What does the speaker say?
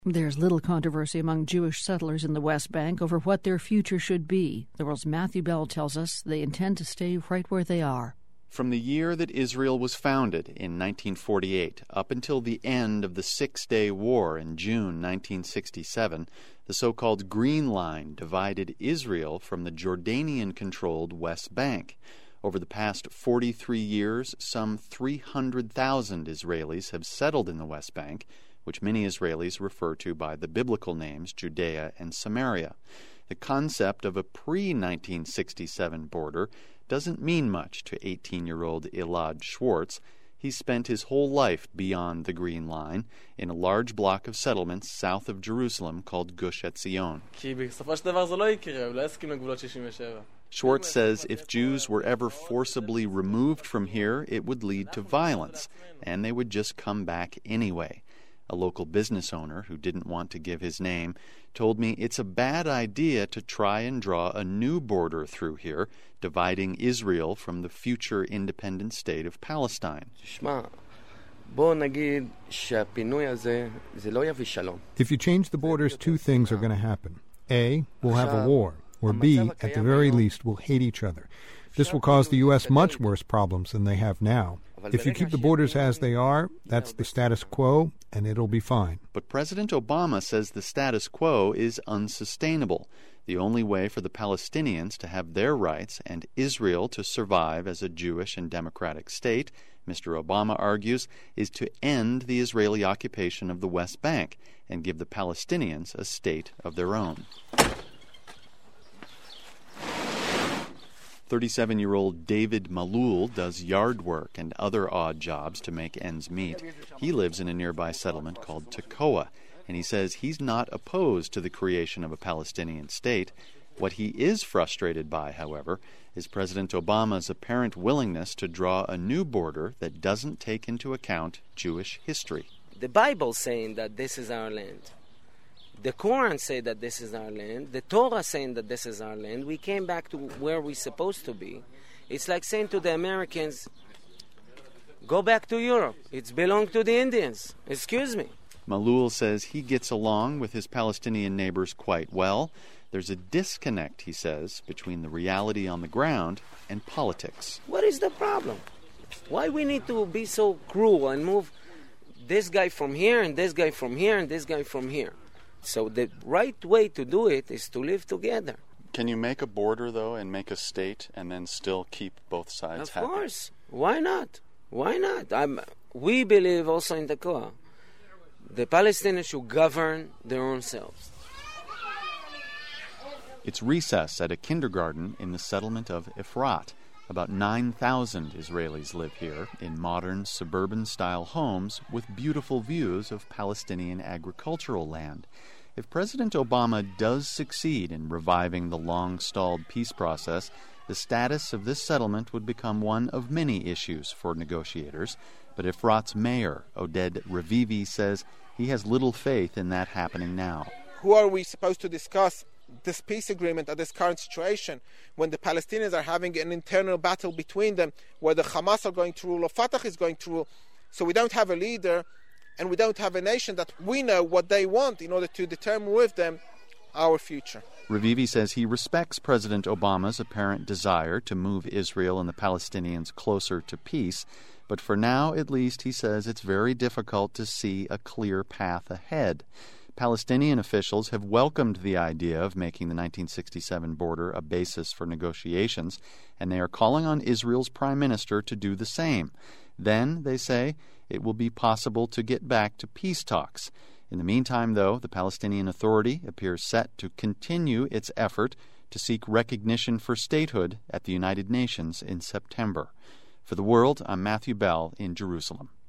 There's little controversy among Jewish settlers in the West Bank over what their future should be. The World's Matthew Bell tells us they intend to stay right where they are. From the year that Israel was founded in 1948 up until the end of the Six-Day War in June 1967, the so-called Green Line divided Israel from the Jordanian-controlled West Bank. Over the past 43 years, some 300,000 Israelis have settled in the West Bank, which many Israelis refer to by the biblical names Judea and Samaria. The concept of a pre-1967 border doesn't mean much to 18-year-old Elad Schwartz. He spent his whole life beyond the Green Line in a large block of settlements south of Jerusalem called Gush Etzion. Schwartz says if Jews were ever forcibly removed from here, it would lead to violence, and they would just come back anyway. A local business owner who didn't want to give his name told me it's a bad idea to try and draw a new border through here, dividing Israel from the future independent state of Palestine. If you change the borders, two things are going to happen. A, we'll have a war, or B, at the very least, we'll hate each other. This will cause the U.S. much worse problems than they have now. If you keep the borders as they are, that's the status quo, and it'll be fine. But President Obama says the status quo is unsustainable. The only way for the Palestinians to have their rights and Israel to survive as a Jewish and democratic state, Mr. Obama argues, is to end the Israeli occupation of the West Bank and give the Palestinians a state of their own. 37-year-old David Malul does yard work and other odd jobs to make ends meet. He lives in a nearby settlement called Tekoa, and he says he's not opposed to the creation of a Palestinian state. What he is frustrated by, however, is President Obama's apparent willingness to draw a new border that doesn't take into account Jewish history. The Bible's saying that this is our land. The Quran says that this is our land. The Torah saying that this is our land. We came back to where we're supposed to be. It's like saying to the Americans, go back to Europe. It belongs to the Indians. Excuse me. Malul says he gets along with his Palestinian neighbors quite well. There's a disconnect, he says, between the reality on the ground and politics. What is the problem? Why we need to be so cruel and move this guy from here and this guy from here and this guy from here? So the right way to do it is to live together. Can you make a border, though, and make a state and then still keep both sides happy? Of course. Why not? Why not? We believe also in Tekoa. The Palestinians should govern their own selves. It's recess at a kindergarten in the settlement of Efrat. About 9,000 Israelis live here in modern suburban-style homes with beautiful views of Palestinian agricultural land. If President Obama does succeed in reviving the long-stalled peace process, the status of this settlement would become one of many issues for negotiators. But Efrat's mayor, Oded Revivi, says he has little faith in that happening now. Who are we supposed to discuss this peace agreement at this current situation when the Palestinians are having an internal battle between them, where the Hamas are going to rule or Fatah is going to rule? So we don't have a leader and we don't have a nation that we know what they want in order to determine with them our future. Revivi says he respects President Obama's apparent desire to move Israel and the Palestinians closer to peace, but for now, at least, he says it's very difficult to see a clear path ahead. Palestinian officials have welcomed the idea of making the 1967 border a basis for negotiations, and they are calling on Israel's prime minister to do the same. Then, they say, it will be possible to get back to peace talks. In the meantime, though, the Palestinian Authority appears set to continue its effort to seek recognition for statehood at the United Nations in September. For The World, I'm Matthew Bell in Jerusalem.